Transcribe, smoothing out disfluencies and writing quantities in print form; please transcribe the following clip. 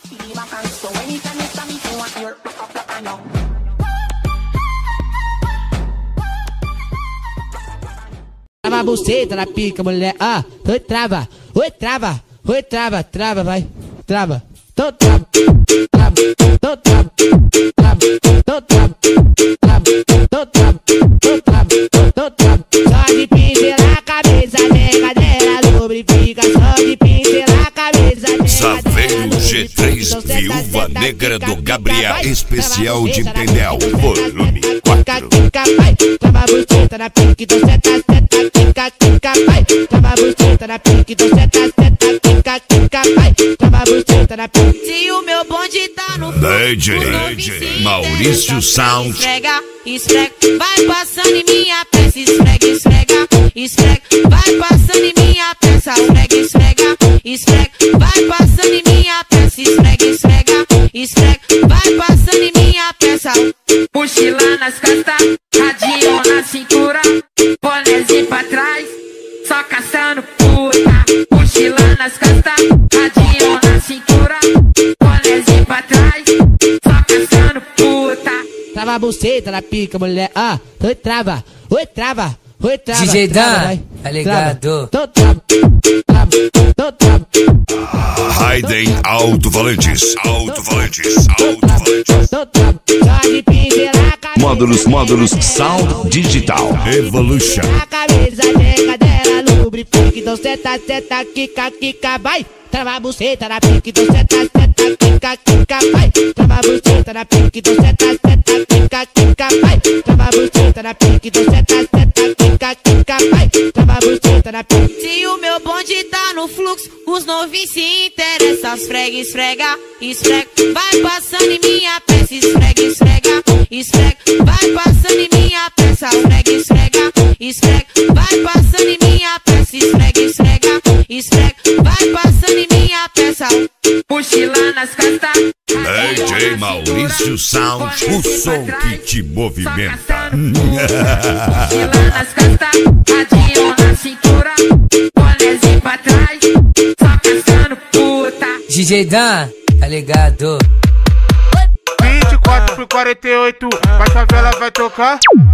Trava a buceta na pica, mulher. Oi, trava. Oi, trava. Oi, trava. Trava, vai. Trava. Tô trava. Trava. Tô trava. Trava. Tô trava. Trava. Tô trava. Tô trava. Tô trava. Só de pincelar a cabeça, brincadeira lubrifica. Só de pincelar a cabeça, Saveiro G3, Viúva Negra do Gabriel, especial de Penel, volume 4. Trava a buceta na pique, então seta, seta, quica, vai. Trava a buceta na pique, então seta, seta, quica, vai. Trava a buceta na pique. Se o meu bonde tá no DJ Maurício Sound. Esfrega, esfrega, vai passando em minha peça. Esfrega, esfrega, esfrega, vai passando em minha peça. Esfrega, esfrega, esfrega, vai passando em minha peça. Esfrega, esfrega, esfrega, vai passando em minha peça. Mochila nas costas, radinho na cintura, bonézinho pra trás, só caçando puta. Mochila nas costas, radinho na cintura, bonézinho pra trás, só caçando puta. Trava a buceta na pica, mulher. Oi, trava. Oi, trava. Oi, trava. DJ trava, Dan, tá ligado? Tô trava. Trava. Tô trava. Raiden Alto-Valantes. Alto-Valantes. Alto-Valantes. Tô trava. Só de pincelar a cabeça. Módulos Sound Digital Evolution. A cabeça, brincadeira lubrifica. Então seta, seta, quica, vai. Trava a buceta na pique, então seta, seta, quica, vai. Trava a buceta na pique, então seta, seta, quica, vai. Trava a buceta na pique, então seta, seta, quica, vai. Trava a buceta na pique. Se o meu bonde tá no fluxo, os novinhos se interessam. Esfrega, esfrega, esfrega, vai passando em minha peça. Esfrega, esfrega, esfrega, vai passando em minha peça. Esfrega, esfrega, esfrega, vai passando em minha peça. Esfrega, esfrega, esfrega, vai passando em minha peça. Mochila nas costas, DJ Maurício Sound, o som que te movimenta. mochila nas costas, radinho na cintura, bonézinho pra trás, só caçando puta. DJ Dan, tá ligado? 24 por 48, vai favela vai tocar.